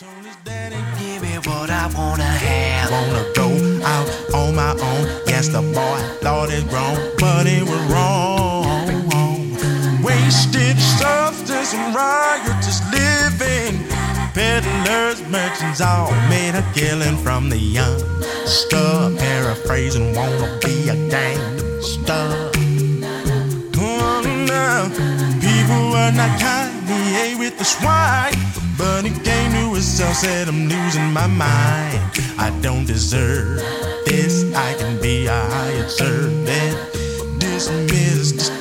Told his daddy, give me what I wanna have. Wanna go out on my own. Yes, the boy thought it wrong, but it was wrong. Wasted substance and riotous living. Peddlers, merchants all made a killing from the young. Paraphrasing, wanna be a gangster. Oh, no. People were not kind, he ate with the swine. But he came to himself, said, I'm losing my mind. I don't deserve this, I can be a hired servant. Dismissed.